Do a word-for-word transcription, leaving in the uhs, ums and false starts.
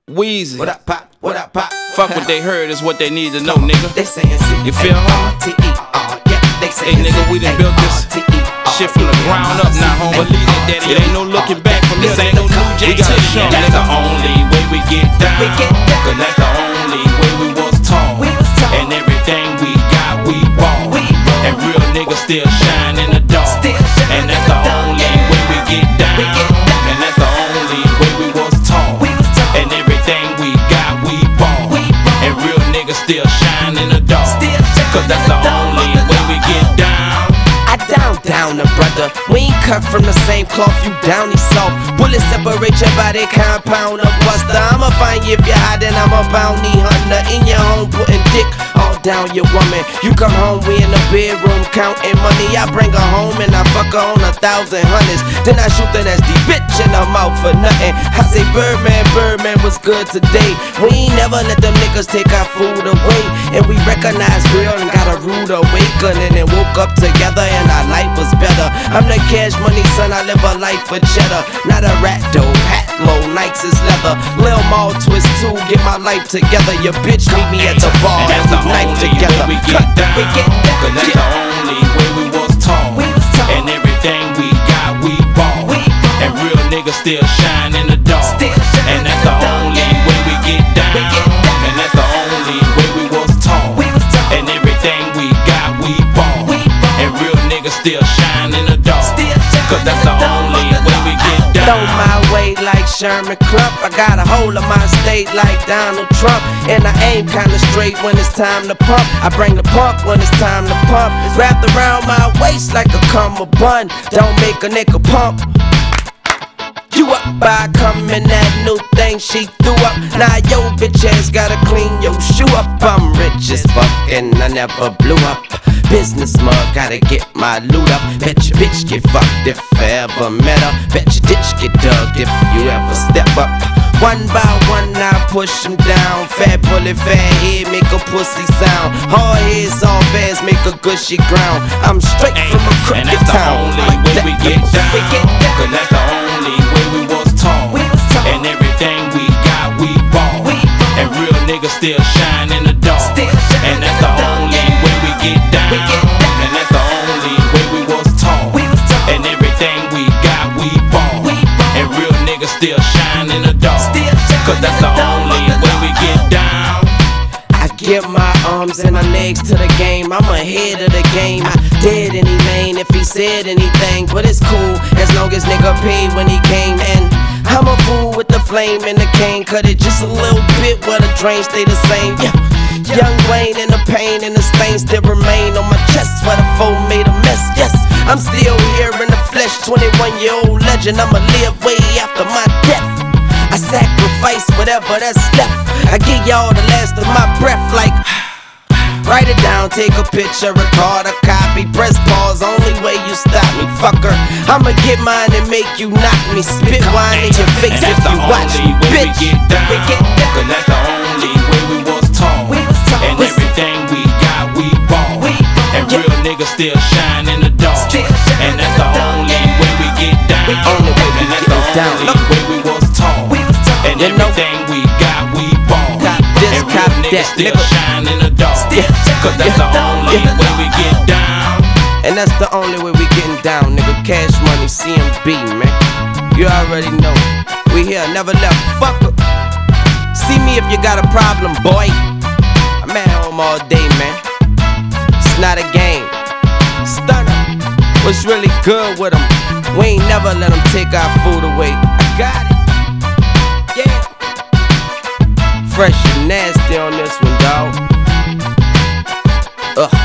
Weezy. What up, pop? What up, pop? Fuck what they heard is what they need to know, nigga. They saying C. You feel me? Hey nigga, we done built this shit from the ground up now, home. Believe it, daddy. It ain't no looking back from this. Ain't no new J. We got to show. That's the only way we get down. Cause that's the only way we was taught. And everything we got, we bought. And real niggas still shine in the dark. And that's the only way we get down. And that's the only way we was taught. And everything we got, we bought. And real niggas still shine in the dark. Cause that's the only way we get down. I down, down the brother. We ain't cut from the same cloth, you downy soft. Bullets separate your body, compound a buster. I'ma find you if you're hot, and I'm a bounty hunter. In your home, putting dick all down your woman. You come home, we in the bedroom counting money. I bring her home and I fuck her on a thousand hundreds. Then I shoot the nasty bitch in her mouth for nothing. I say, Birdman, Birdman was good today. We ain't never let them niggas take our food away. And we recognize real and got a rude awakening. And woke up together and our life was better. I'm the cash money son, I live a life for cheddar. Not a rat though, hat low, Nikes is leather. Lil Maul twist two, get my life together. Your bitch meet me at the bar and, and we knife together. We get down, we get down. Cause that's the only way we was taught. And everything we got, we bought. And real niggas still shine in the dark. And that's the only way we get down. And that's the only way we was taught. And everything we got, we bought. And real niggas still shine in the dark. Cause that's the only way we get down. Throw my way like Sherman Clump. I got a hold of my state like Donald Trump. And I aim kinda straight when it's time to pump. I bring the pump when it's time to pump. Wrapped around my waist like a cummer bun. Don't make a nigga pump. You up by coming that new thing she threw up. Now yo bitch ass gotta clean your shoe up. I'm rich as fuck and I never blew up. Business mug, gotta get my loot up. Bet your bitch get fucked if I ever met her. Bet your ditch get dug if you ever step up. One by one I push him down. Fat bullet, fat head, make a pussy sound. Hard head, soft ass, make a gushy ground. I'm straight from a crooked town. And that's the only way we get down. Cause that's the only way we was taught. And everything we got, we bought. And real niggas still shine in the dark. And that's the only way we get down. And that's the only way we was taught. And everything we got, we bought. And real niggas still shine in the dark. Cause that's the only way we get down. I give my arms and my legs to the game. I'm ahead of the game. I did any lane if he said anything. But it's cool as long as nigga paid when he came in. I'm a fool with the flame and the cane. Cut it just a little bit where the drain stay the same. Yeah. Young Wayne and the pain and the stain still remain on my chest where the foe made a mess. Yes, I'm still here in the flesh. twenty-one year old legend. I'ma live way after my death. I sacrifice whatever that's left. I give y'all the last of my breath like write it down, take a picture, record a copy, press pause, only way you stop me, fucker. I'ma get mine and make you knock me, spit wine in your face if you watch me, bitch. We get down, we get down. Cause that's the only way we was taught. And everything we got, we bought. And real niggas still shine in the dark. And that's the only way we get down. Only way we and that's get the down. only way we was taught. And everything we got, we bought. This, and real niggas that, still nigga. shine in the dark. Cause that's the only way we get down. And that's the only way we getting down, nigga. Cash Money, C M B, man. You already know. We here, never left, fucker. See me if you got a problem, boy. I'm at home all day, man. It's not a game. Stunner. What's really good with them? We ain't never let them take our food away. I got it. Yeah. Fresh and nasty on this one, dawg. Ugh.